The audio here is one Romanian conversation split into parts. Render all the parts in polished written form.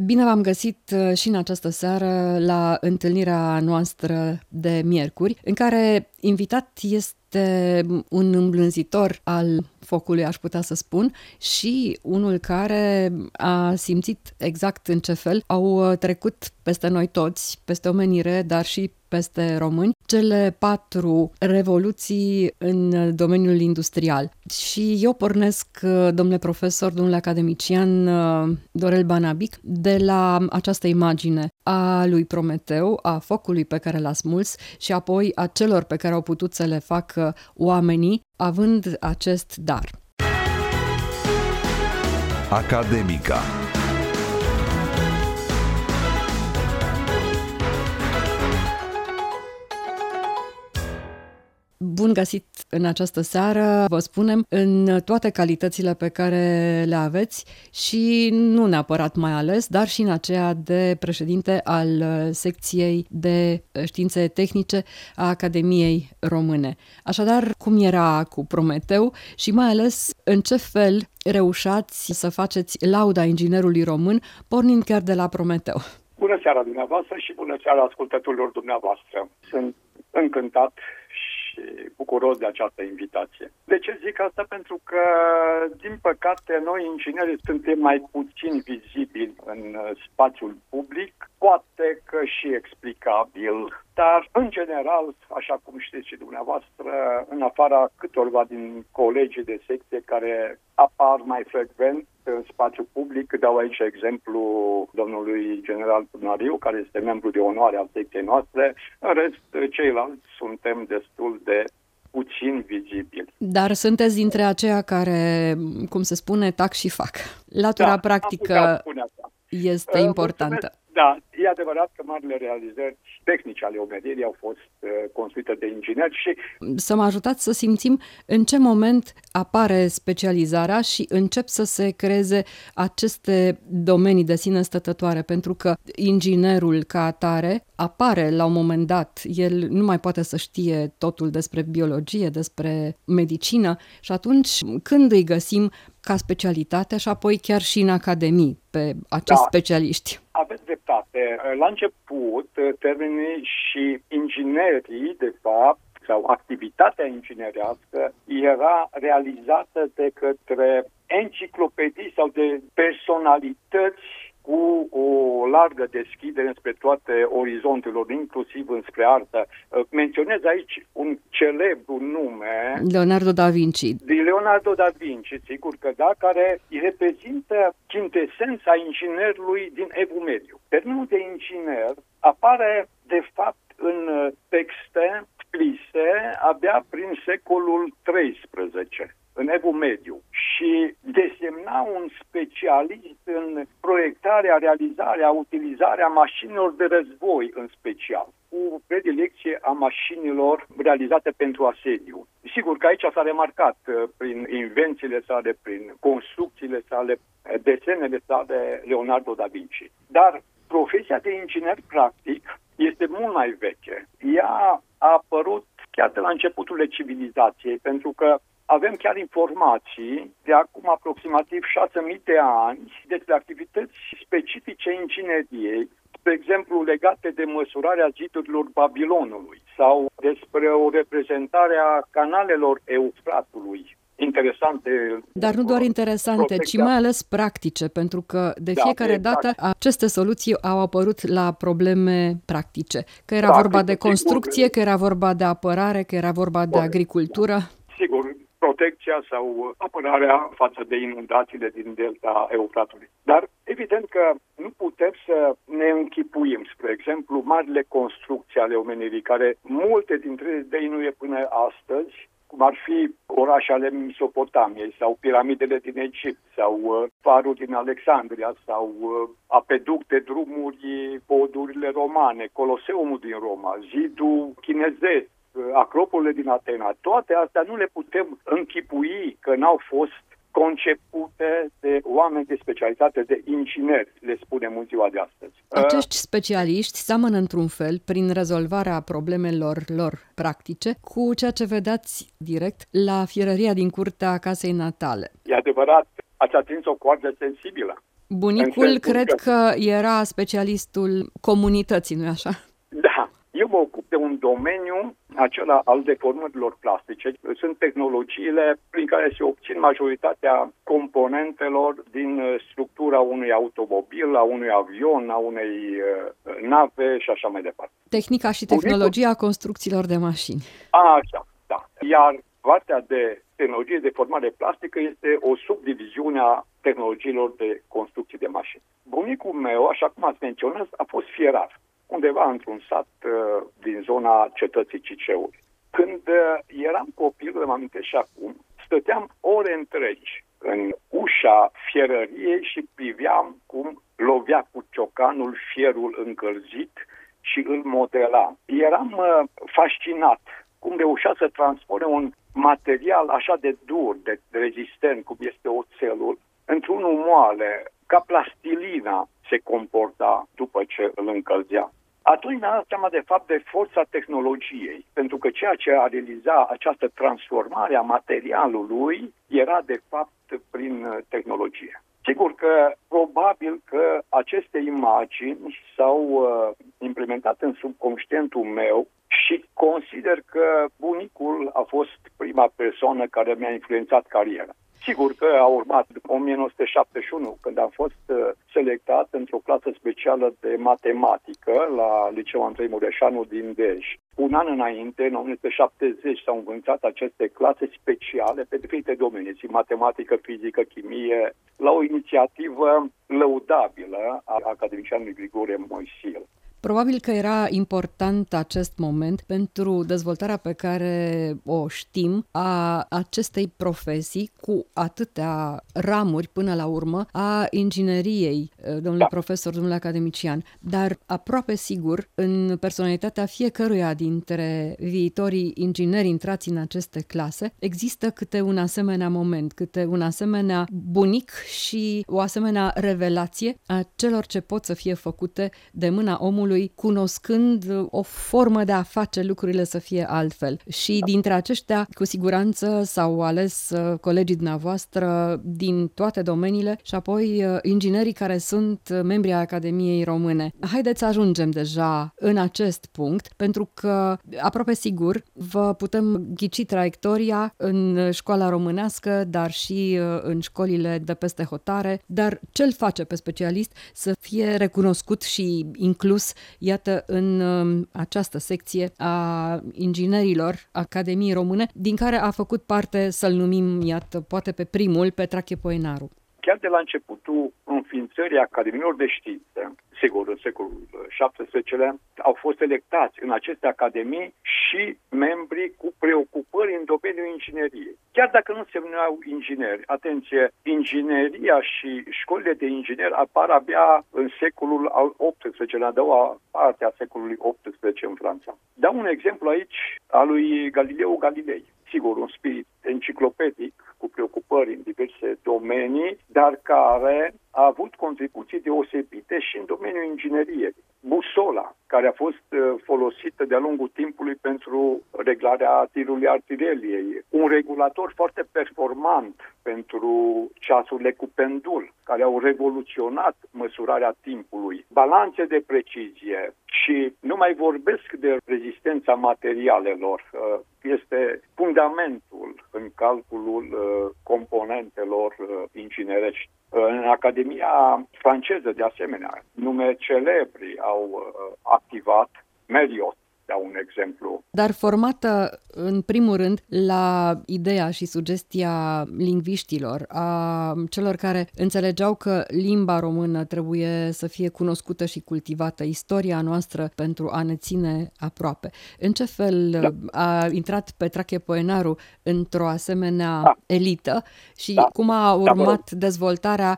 Bine v-am găsit și în această seară la întâlnirea noastră de miercuri, în care invitat este un îmblânzitor al focului, aș putea să spun, și unul care a simțit exact în ce fel au trecut peste noi toți, peste omenire, dar și peste români, cele 4 revoluții în domeniul industrial. Și eu pornesc, domnule profesor, domnule academician Dorel Banabic, de la această imagine a lui Prometeu, a focului pe care l-a smuls și apoi a celor pe care au putut să le facă oamenii, având acest dar. Academica. Bun găsit în această seară, vă spunem, în toate calitățile pe care le aveți și nu neapărat mai ales, dar și în aceea de președinte al secției de științe tehnice a Academiei Române. Așadar, cum era cu Prometeu și mai ales în ce fel reușați să faceți lauda inginerului român, pornind chiar de la Prometeu? Bună seara dumneavoastră și bună seara ascultătorilor dumneavoastră. Sunt încântat și bucuros de această invitație. De ce zic asta? Pentru că, din păcate, noi inginerii suntem mai puțin vizibili în spațiul public, poate că și explicabil, dar, în general, așa cum știți și dumneavoastră, în afara câtorva din colegii de secție care apar mai frecvent în spațiul public, dau aici exemplu domnului general Turnariu, care este membru de onoare al secției noastre. În rest, ceilalți suntem destul de puțin vizibili. Dar sunteți dintre aceia care, cum se spune, tac și fac. Latura practică este importantă. Da, e adevărat că marile realizări tehnice ale omenirii au fost construite de ingineri și... Să mă ajutați să simțim în ce moment apare specializarea și încep să se creeze aceste domenii de sine stătătoare, pentru că inginerul ca atare apare la un moment dat, el nu mai poate să știe totul despre biologie, despre medicină și atunci când îi găsim ca specialitate și apoi chiar și în academii pe acești specialiști? Aveți dreptate. La început, termenii și inginerii, de fapt, sau activitatea inginerească era realizată de către enciclopedii sau de personalități cu o largă deschidere spre toate orizontelor, inclusiv înspre artă. Menționez aici un celebru nume. Leonardo da Vinci. De Leonardo da Vinci, sigur că da, care reprezintă chintesența inginerului din Evul Mediu. Termenul de inginer apare, de fapt, în texte scrise abia prin secolul XIII. În Evul Mediu și desemna un specialist în proiectarea, realizarea, utilizarea mașinilor de război în special, cu predilecție a mașinilor realizate pentru asediu. Sigur că aici s-a remarcat prin invențiile sale, prin construcțiile sale, desenele sale Leonardo da Vinci. Dar profesia de inginer practic este mult mai veche. Ea a apărut chiar de la începuturile civilizației, pentru că avem chiar informații de acum aproximativ 6.000 de ani despre activități specifice ingineriei, de exemplu legate de măsurarea zidurilor Babilonului sau despre o reprezentare a canalelor Eufratului. Interesante. Dar nu doar interesante, ci mai ales practice, pentru că de fiecare dată aceste soluții au apărut la probleme practice. Că era vorba de construcție, că era vorba de apărare, că era vorba de agricultură. Sigur, protecția sau apărarea față de inundațiile din delta Eufratului. Dar evident că nu putem să ne închipuim, spre exemplu, marile construcții ale omenirii, care multe dintre ele dăinuie până astăzi, cum ar fi orașe ale Mesopotamiei sau piramidele din Egipt sau farul din Alexandria sau apeducte, drumuri, podurile romane, Coloseumul din Roma, zidul chinezesc, acropolele din Atena. Toate astea nu le putem închipui că n-au fost concepute de oameni de specialitate, de ingineri, le spunem în ziua de astăzi. Acești specialiști seamănă într-un fel, prin rezolvarea problemelor lor practice, cu ceea ce vedeați direct la fierăria din curtea casei natale. E adevărat, ați atins o coardă sensibilă. Bunicul cred că era specialistul comunității, nu-i așa? Da. Eu mă ocup de un domeniu, acela al deformărilor plastice. Sunt tehnologiile prin care se obțin majoritatea componentelor din structura unui automobil, a unui avion, a unei nave și așa mai departe. Tehnica și tehnologia construcțiilor de mașini. Așa, da. Iar partea de tehnologie de formare plastică este o subdiviziune a tehnologiilor de construcții de mașini. Bunicul meu, așa cum ați menționat, a fost fierar undeva într-un sat din zona cetății Ciceuri. Când eram copil, îmi amintesc și acum, stăteam ore întregi în ușa fierăriei și priveam cum lovea cu ciocanul fierul încălzit și îl modela. Eram fascinat cum reușea să transforme un material așa de dur, de rezistent, cum este oțelul, într-unul moale, ca plastilina se comporta după ce îl încălzea. Atunci mi-am dat seama de fapt de forța tehnologiei, pentru că ceea ce a realizat această transformare a materialului era de fapt prin tehnologie. Sigur că probabil că aceste imagini s-au implementat în subconștientul meu și consider că bunicul a fost prima persoană care mi-a influențat cariera. Sigur că a urmat în 1971, când am fost selectat într-o clasă specială de matematică la Liceul Andrei Mureșanu din Dej. Un an înainte, în 1970, s-au învățat aceste clase speciale pe diferite domenii, matematică, fizică, chimie, la o inițiativă lăudabilă a academicianului Grigore Moisil. Probabil că era important acest moment pentru dezvoltarea pe care o știm a acestei profesii cu atâtea ramuri până la urmă a ingineriei, domnule profesor, domnule academician. Dar aproape sigur, în personalitatea fiecăruia dintre viitorii ingineri intrați în aceste clase, există câte un asemenea moment, câte un asemenea bunic și o asemenea revelație a celor ce pot să fie făcute de mâna omului, cunoscând o formă de a face lucrurile să fie altfel. Și dintre aceștia, cu siguranță, s-au ales colegii dumneavoastră din toate domeniile și apoi inginerii care sunt membri ai Academiei Române. Haideți să ajungem deja în acest punct, pentru că, aproape sigur, vă putem ghici traiectoria în școala românească, dar și în școlile de peste hotare, dar ce-l face pe specialist să fie recunoscut și inclus, iată, în această secție a inginerilor Academiei Române, din care a făcut parte, să-l numim, iată, poate pe primul, Petrache Poenaru. Chiar de la începutul înființării Academiilor de Știință, sigur, în secolul XVII-lea, au fost electați în aceste academii și membri cu preocupări în domeniul ingineriei. Chiar dacă nu se numeau ingineri, atenție, ingineria și școlile de ingineri apar abia în secolul al XVIII-lea, a doua parte a secolului XVIII în Franța. Dau un exemplu aici al lui Galileo Galilei. Sigur, un spirit enciclopedic cu preocupări în diverse domenii, dar care a avut contribuții deosebite și în domeniul ingineriei. Busola, care a fost folosită de-a lungul timpului pentru reglarea tirului artileriei. Un regulator foarte performant pentru ceasurile cu pendul, care au revoluționat măsurarea timpului. Balanțe de precizie și nu mai vorbesc de rezistența materialelor. Este fundamentul în calculul componentelor inginerești. În Academia franceză, de asemenea, nume celebri au activat, Meriot, de un exemplu. Dar formată, în primul rând, la ideea și sugestia lingviștilor, a celor care înțelegeau că limba română trebuie să fie cunoscută și cultivată, istoria noastră, pentru a ne ține aproape. În ce fel a intrat Petrache Poenaru într-o asemenea elită și cum a urmat dezvoltarea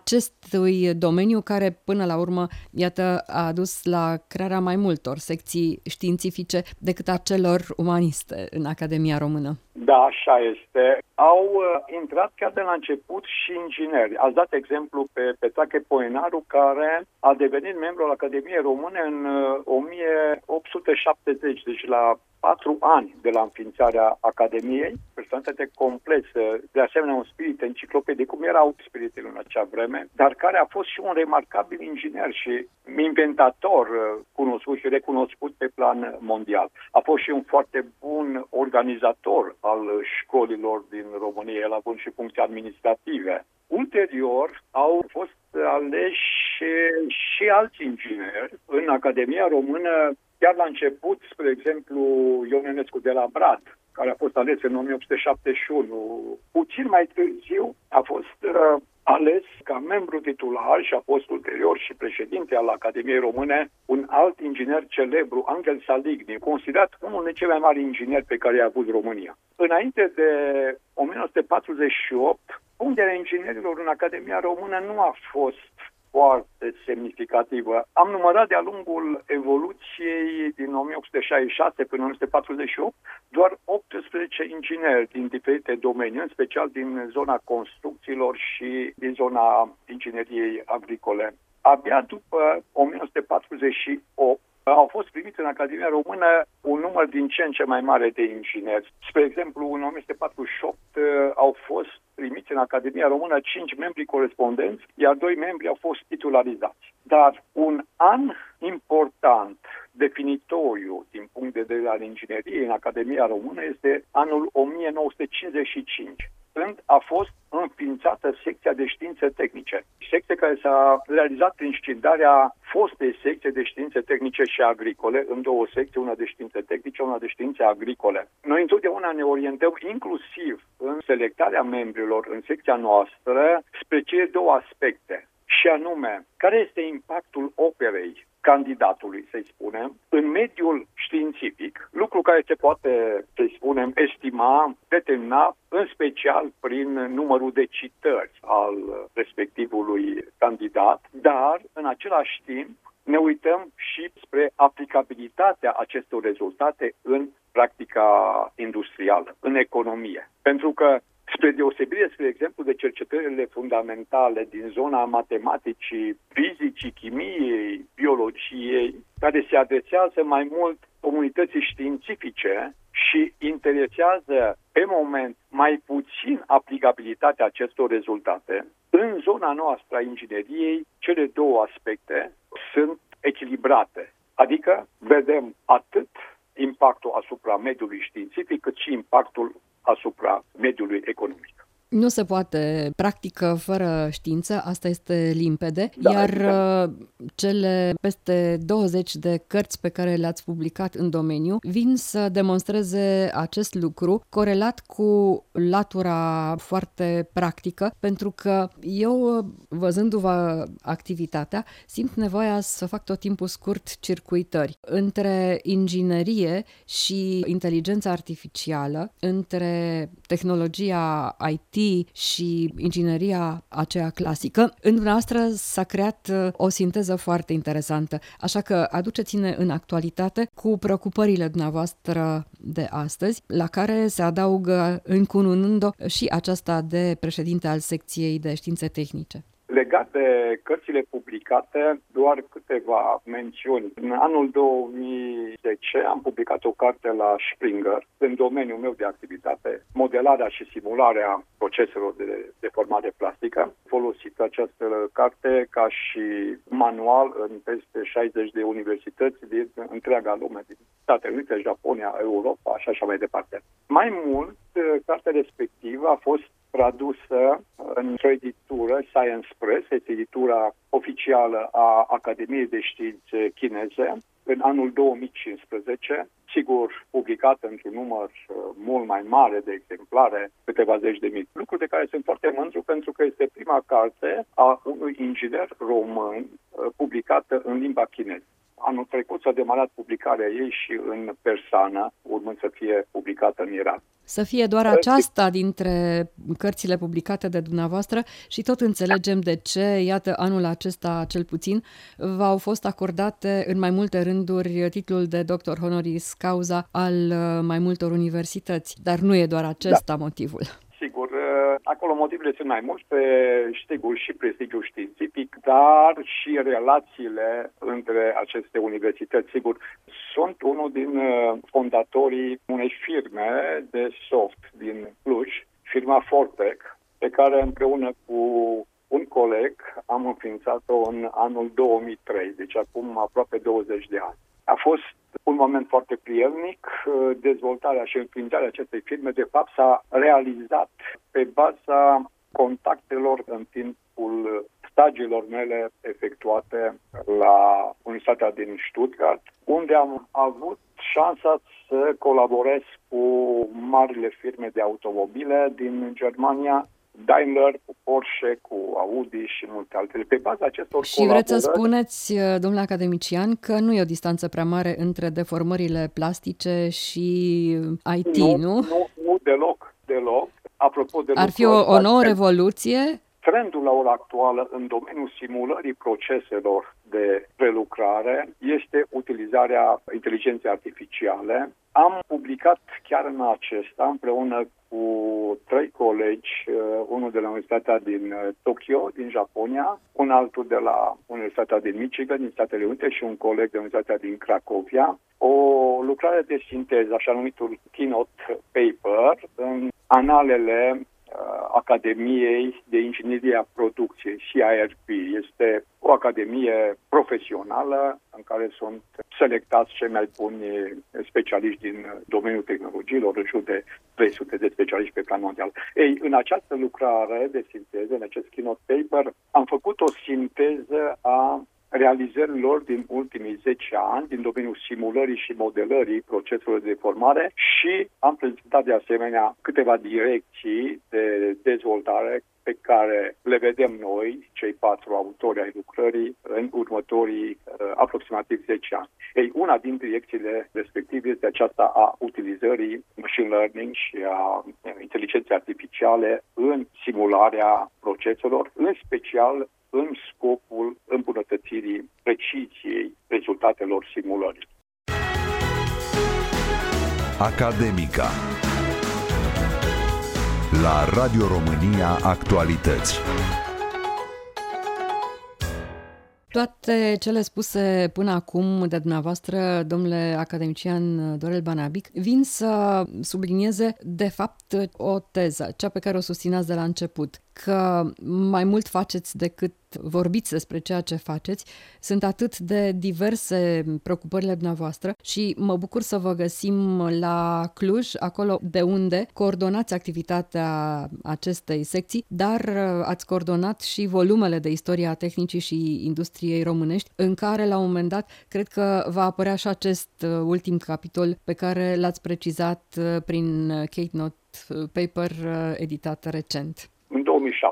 acestui domeniu care, până la urmă, iată, a dus la crearea mai multor secții științifice decât a celor umaniste în Academia Română? Da, așa este. Au intrat chiar de la început și ingineri. Ați dat exemplu pe Petrache Poenaru, care a devenit membru al Academiei Române în 1870, deci la 4 ani de la înființarea Academiei, personalitate complexă, de asemenea un spirit enciclopedic, cum erau spiritele în acea vreme, dar care a fost și un remarcabil inginer și inventator cunoscut și recunoscut pe plan mondial. A fost și un foarte bun organizator al școlilor din România, el având și funcții administrative. Ulterior au fost aleși și alți ingineri în Academia Română, chiar la început, spre exemplu, Ion Ionescu de la Brad, care a fost ales în 1871. Puțin mai târziu a fost ales ca membru titular și a fost ulterior și președinte al Academiei Române un alt inginer celebru, Angel Saligny, considerat unul dintre cei mai mari ingineri pe care i-a avut România. Înainte de 1948, ponderea inginerilor în Academia Română nu a fost foarte semnificativă. Am numărat de-a lungul evoluției din 1866 până 1948 doar 18 ingineri din diferite domenii, în special din zona construcțiilor și din zona ingineriei agricole. Abia după 1948 au fost primiți în Academia Română un număr din ce în ce mai mare de ingineri. Spre exemplu, în 1948 au fost primiți în Academia Română 5 membri corespondenți, iar 2 membri au fost titularizați. Dar un an important, definitoriu din punct de vedere al ingineriei în Academia Română este anul 1955, când a fost înființată secția de științe tehnice. Secție care s-a realizat prin scindarea fostei secție de științe tehnice și agricole în două secții, una de științe tehnice, una de științe agricole. Noi întotdeauna ne orientăm inclusiv în selectarea membrilor în secția noastră spre cele două aspecte, și anume, care este impactul operei candidatului, să-i spunem, în mediul științific, lucru care se poate, să-i spunem, estima, determina, în special prin numărul de citări al respectivului candidat, dar, în același timp, ne uităm și spre aplicabilitatea acestor rezultate în practica industrială, în economie. Pentru că, spre deosebire, spre exemplu, de cercetările fundamentale din zona matematicii, fizicii, chimiei, biologiei, care se adresează mai mult comunității științifice și interesează pe moment mai puțin aplicabilitatea acestor rezultate, în zona noastră a ingineriei, cele două aspecte sunt echilibrate. Adică vedem atât impactul asupra mediului științific, cât și impactul asupra mediului economic. Nu se poate practică fără știință, asta este limpede, iar cele peste 20 de cărți pe care le-ați publicat în domeniu vin să demonstreze acest lucru corelat cu latura foarte practică, pentru că eu, văzându-vă activitatea, simt nevoia să fac tot timpul scurt circuitări între inginerie și inteligența artificială, între tehnologia IT și ingineria aceea clasică. În dumneavoastră s-a creat o sinteză foarte interesantă, așa că aduceți-ne în actualitate cu preocupările dumneavoastră de astăzi, la care se adaugă încununând-o și aceasta de președinte al secției de științe tehnice. Legat de cărțile publicate, doar câteva mențiuni. În anul 2010 am publicat o carte la Springer, în domeniul meu de activitate, modelarea și simularea proceselor de deformare plastică. Folosit această carte ca și manual în peste 60 de universități din întreaga lume, din Statele Unite, Japonia, Europa și așa mai departe. Mai mult, cartea respectivă a fost tradusă într-o editură, Science Press, este editura oficială a Academiei de Științe chineze, în anul 2015, sigur publicată într-un număr mult mai mare de exemplare, câteva zeci de mii. Lucru de care sunt foarte mândru pentru că este prima carte a unui inginer român publicată în limba chineză. Anul trecut s-a demarat publicarea ei și în persană, urmând să fie publicată în Iran. Să fie doar aceasta dintre cărțile publicate de dumneavoastră și tot înțelegem de ce, iată, anul acesta cel puțin, v-au fost acordate în mai multe rânduri titlul de doctor honoris causa al mai multor universități, dar nu e doar acesta motivul. Sigur, Acolo motivele sunt mai multe, sigur, și prestigiul științific, dar și relațiile între aceste universități. Sigur, sunt unul din fondatorii unei firme de soft din Cluj, firma Fortec, pe care împreună cu un coleg am înființat-o în anul 2003, deci acum aproape 20 de ani. A fost un moment foarte prielnic. Dezvoltarea și înființarea acestei firme, de fapt, s-a realizat pe baza contactelor în timpul stagiilor mele efectuate la Universitatea din Stuttgart, unde am avut șansa să colaborez cu marile firme de automobile din Germania, Daimler, cu Porsche, cu Audi și multe altele. Pe baza acestor și vreți să spuneți, domnule academician, că nu e o distanță prea mare între deformările plastice și IT, nu? Nu, deloc. Apropo de ar fi o nouă revoluție? Trendul la ora actuală în domeniul simulării proceselor de prelucrare este utilizarea inteligenței artificiale. Am publicat chiar în acesta, împreună cu 3 colegi, unul de la Universitatea din Tokyo, din Japonia, un altul de la Universitatea din Michigan, din Statele Unite și un coleg de Universitatea din Cracovia, o lucrare de sinteză, așa numitul keynote paper, în analele Academiei de Inginerie a Producției, CIRP. Este o academie profesională în care sunt selectați cei mai buni specialiști din domeniul tehnologiilor, în jur de 300 de specialiști pe plan mondial. Ei, în această lucrare de sinteză, în acest keynote paper, am făcut o sinteză a realizărilor din ultimii 10 ani din domeniul simulării și modelării proceselor de formare și am prezentat de asemenea câteva direcții de dezvoltare pe care le vedem noi, cei 4 autori ai lucrării, în următorii aproximativ 10 ani. Ei, una din direcțiile respective este aceasta a utilizării machine learning și a inteligenței artificiale în simularea proceselor, în special în scopul îmbunătățirii preciziei rezultatelor simulării. Academica. La Radio România Actualități. Toate cele spuse până acum de dumneavoastră, domnule academician Dorel Banabic, vin să sublinieze, de fapt, o teză, cea pe care o susțineați de la început, că mai mult faceți decât vorbiți despre ceea ce faceți, sunt atât de diverse preocupările dumneavoastră și mă bucur să vă găsim la Cluj, acolo de unde coordonați activitatea acestei secții, dar ați coordonat și volumele de istoria tehnicii și industriei românești, în care la un moment dat cred că va apărea și acest ultim capitol pe care l-ați precizat prin keynote paper editat recent. În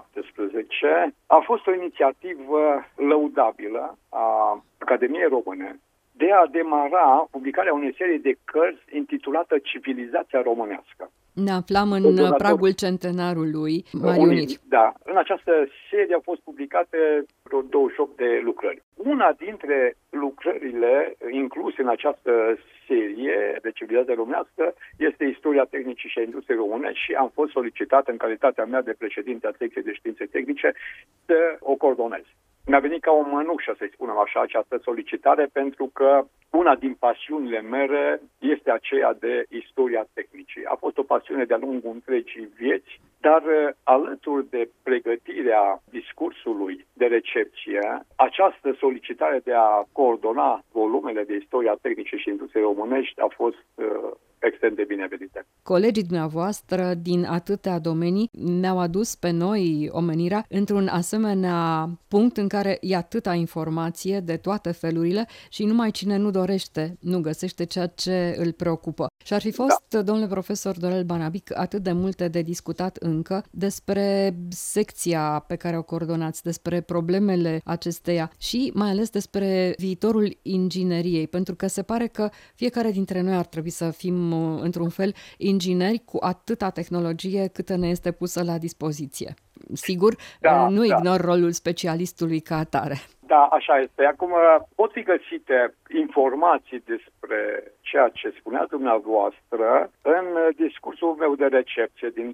2017 a fost o inițiativă lăudabilă a Academiei Române de a demara publicarea unei serii de cărți intitulată Civilizația românească. Ne aflam în pragul centenarului Marii Uniri. Da, în această serie au fost publicate vreo 28 de lucrări. Una dintre lucrările incluse în această serie de Civilizația românească este Istoria tehnicii și a industriei române și am fost solicitat în calitatea mea de președinte a secției de științe tehnice să o coordonez. Mi-a venit ca o mănușă, să-i spunem așa, această solicitare, pentru că una din pasiunile mele este aceea de istoria tehnicii. A fost o pasiune de-a lungul întregii vieți, dar alături de pregătirea discursului de recepție, această solicitare de a coordona volumele de istoria tehnicii și industriei românești a fost extrem de binevenite. Colegii dumneavoastră din atâtea domenii ne-au adus pe noi, omenirea, într-un asemenea punct în care e atâta informație de toate felurile și numai cine nu dorește, nu găsește ceea ce îl preocupă. Și ar fi fost, domnule profesor Dorel Banabic, atât de multe de discutat încă despre secția pe care o coordonați, despre problemele acesteia și mai ales despre viitorul ingineriei, pentru că se pare că fiecare dintre noi ar trebui să fim într-un fel, ingineri cu atâta tehnologie câtă ne este pusă la dispoziție. Sigur, nu ignor rolul specialistului ca atare. Da, așa este. Acum pot fi găsite informații despre ceea ce spunea dumneavoastră în discursul meu de recepție din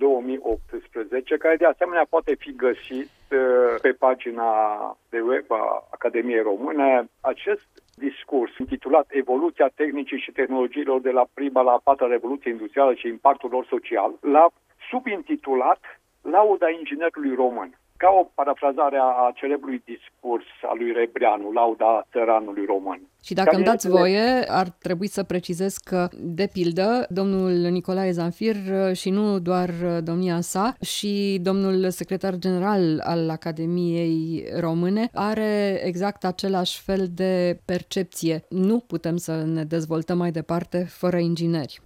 2018, care de asemenea poate fi găsit pe pagina de web a Academiei Române. Acest discurs intitulat Evoluția tehnicii și tehnologiilor de la prima la a patra revoluție industrială și impactul lor social, l-a subintitulat Lauda inginerului român, ca o parafrazare a celebrului discurs al lui Rebreanu, Lauda țăranului român. Și dacă îmi dați voie, ar trebui să precizez că, de pildă, domnul Nicolae Zanfir și nu doar domnia sa, și domnul secretar general al Academiei Române are exact același fel de percepție. Nu putem să ne dezvoltăm mai departe fără ingineri.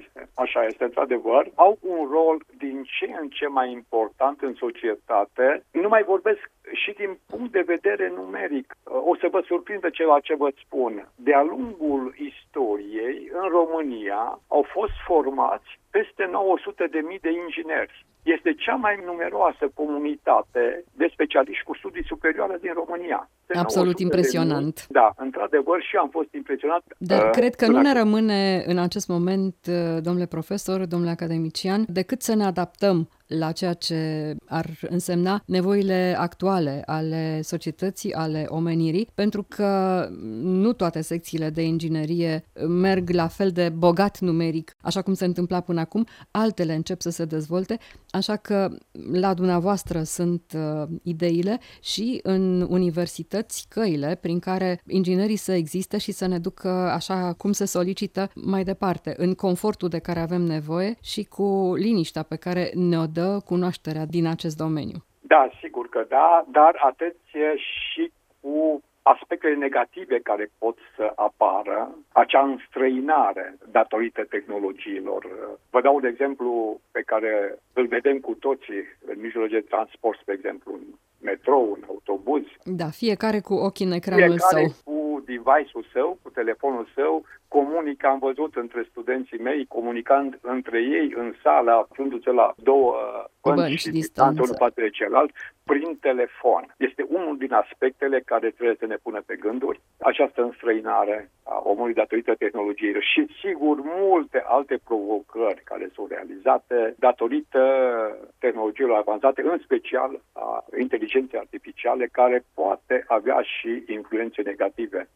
Așa este, într-adevăr. Au un rol din ce în ce mai important în societate. Nu mai vorbesc și din punct de vedere numeric. O să vă surprindă ceea ce vă spun. De-a lungul istoriei, în România, au fost formați peste 900.000 de ingineri. Este cea mai numeroasă comunitate de specialiști cu studii superioare din România. Absolut impresionant. Da, într-adevăr, și am fost impresionat. Dar cred că nu ne rămâne în acest moment, domnule profesor, domnule academician, decât să ne adaptăm la ceea ce ar însemna nevoile actuale ale societății, ale omenirii, pentru că nu toate secțiile de inginerie merg la fel de bogat numeric, așa cum se întâmpla până acum, altele încep să se dezvolte, așa că la dumneavoastră sunt ideile și în universități căile prin care inginerii să existe și să ne ducă așa cum se solicită mai departe, în confortul de care avem nevoie și cu liniștea pe care ne-o dă cunoașterea din acest domeniu. Da, sigur că da, dar atenție și cu aspectele negative care pot să apară, acea înstrăinare datorită tehnologiilor. Vă dau un exemplu pe care îl vedem cu toții în mijloace de transport, spre exemplu, în metrou, în autobuz. Da, fiecare cu ochii în ecranul său. Fiecare cu device-ul său, cu telefonul său, comunică, am văzut între studenții mei, comunicând între ei în sală, aflându-se la două bănci și distanță unul față de celălalt, prin telefon. Este unul din aspectele care trebuie să ne pună pe gânduri, această înstrăinare a omului datorită tehnologiei și, sigur, multe alte provocări care sunt realizate datorită tehnologiilor avansate, în special a inteligenței artificiale, care poate avea și influențe negative.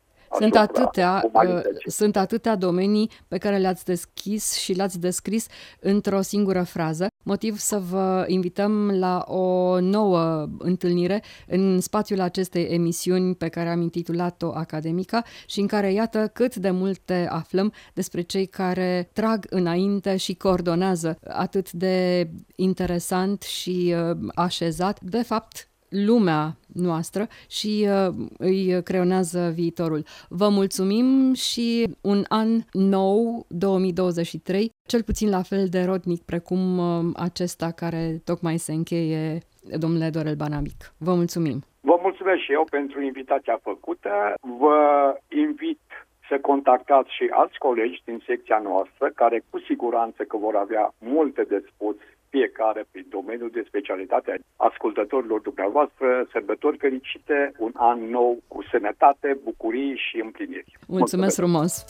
Sunt atâtea domenii pe care le-ați deschis și le-ați descris într-o singură frază, motiv să vă invităm la o nouă întâlnire în spațiul acestei emisiuni pe care am intitulat-o Academica și în care iată cât de multe aflăm despre cei care trag înainte și coordonează atât de interesant și așezat, de fapt, lumea noastră și îi creionează viitorul. Vă mulțumim și un an nou, 2023, cel puțin la fel de rodnic precum acesta care tocmai se încheie, domnule Dorel Banamic. Vă mulțumim! Vă mulțumesc și eu pentru invitația făcută. Vă invit să contactați și alți colegi din secția noastră, care cu siguranță că vor avea multe de spus, fiecare prin domeniul de specialitate ascultătorilor dumneavoastră. Sărbători fericite, un an nou cu sănătate, bucurii și împliniri. Mulțumesc frumos!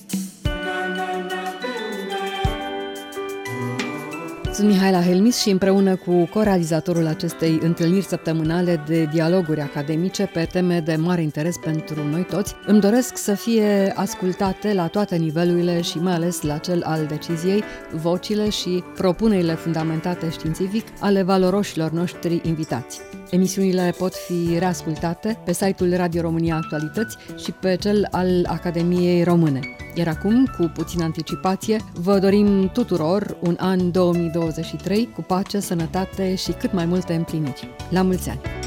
Sunt Mihaela Helmis și împreună cu corealizatorul acestei întâlniri săptămânale de dialoguri academice pe teme de mare interes pentru noi toți, îmi doresc să fie ascultate la toate nivelurile și mai ales la cel al deciziei, vocile și propunerile fundamentate științific ale valoroșilor noștri invitați. Emisiunile pot fi reascultate pe site-ul Radio România Actualități și pe cel al Academiei Române. Iar acum, cu puțină anticipație, vă dorim tuturor un an 2023 cu pace, sănătate și cât mai multe împliniri. La mulți ani!